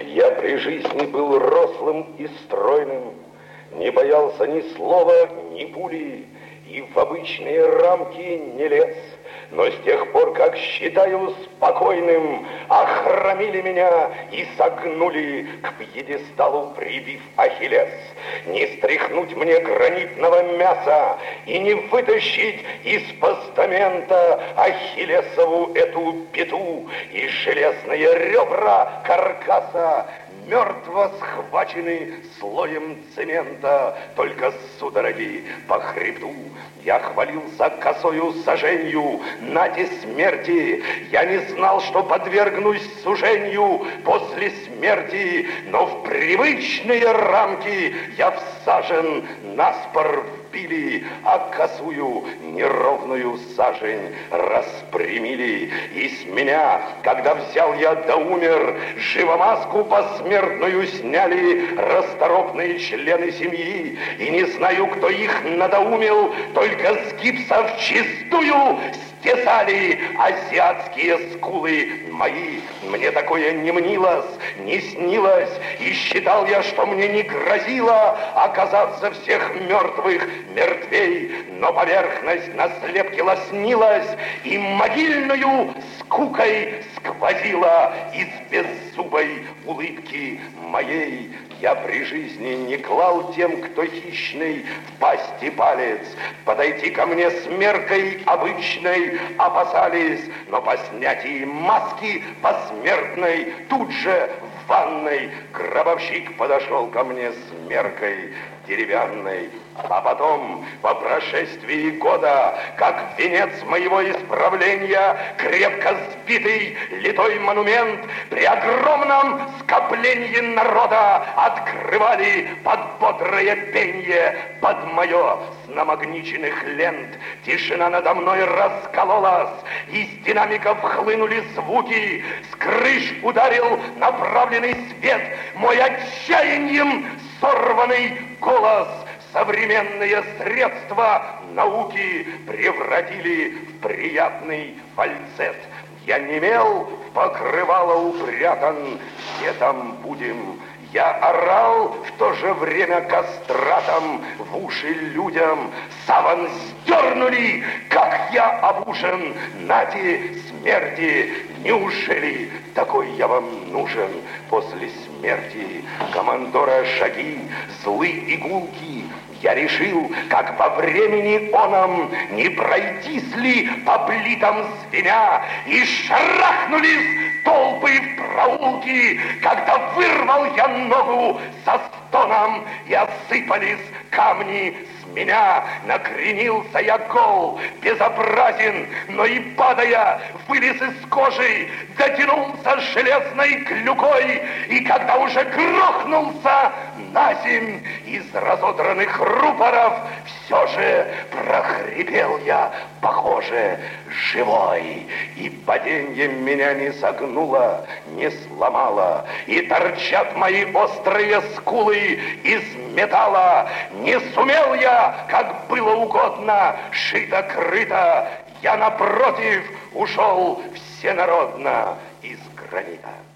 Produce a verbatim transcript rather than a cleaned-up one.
Я при жизни был рослым и стройным, не боялся ни слова, ни пули, и в обычные рамки не лез. Но с тех пор, как считаю спокойным, охромили меня и согнули, к пьедесталу прибив Ахиллес. Не стряхнуть мне гранитного мяса и не вытащить из постамента Ахиллесову эту пету и железные ребра каркаса, мертво схвачены слоем цемента, только судороги по хребту. Я хвалился косою саженью, нате смерти. Я не знал, что подвергнусь сужению после смерти, но в привычные рамки я всажен, наспор вбили, а косую неровную сажень распрямили. И с меня, когда взял я да умер, живомаску посмертную сняли расторопные члены семьи. И не знаю, кто их надоумил, только с гипса вчистую стесали азиатские скулы мои. Мне такое не мнилось, не снилось, и считал я, что мне не грозило оказаться всех мертвых мертвей. Но поверхность на слепке лоснилась и могильную скукой сквозила из беззубой улыбки моей. Я при жизни не клал тем, кто хищный, в пасти палец. Подойти ко мне с меркой обычной опасались, но по снятии маски посмертной тут же в ванной гробовщик подошел ко мне с меркой деревянной. А потом, по прошествии года, как венец моего исправления, крепко сбитый литой монумент при огромном скоплении народа открывали под бодрое пенье, под мое с намагниченных лент. Тишина надо мной раскололась, из динамиков хлынули звуки, с крыш ударил направленный свет, мой отчаянием сорванный голос. Современные средства науки превратили в приятный фальцет. Я немел, покрывало упрятан, где там будем. Я орал в то же время кастратом в уши людям. Саван сдернули, как я обужен. Нате смерти, неужели такой я вам нужен после смерти? Командора шаги, злы игулки. Я решил, как во времени оном, не пройтись ли по плитам звеня, и шарахнулись толпы в проулки, когда вырвал я ногу со стоном, и осыпались камни с меня. Накренился я гол, безобразен, но и падая, вылез из кожи, дотянулся железной клюкой, и когда уже грохнулся на земь из разодранных рупоров, все же прохрипел я, похоже, живой, и паденье меня не согнуло, не сломало, и торчат мои острые скулы из металла. Не сумел я, как было угодно, шито-крыто, я напротив ушел всенародно из гранита.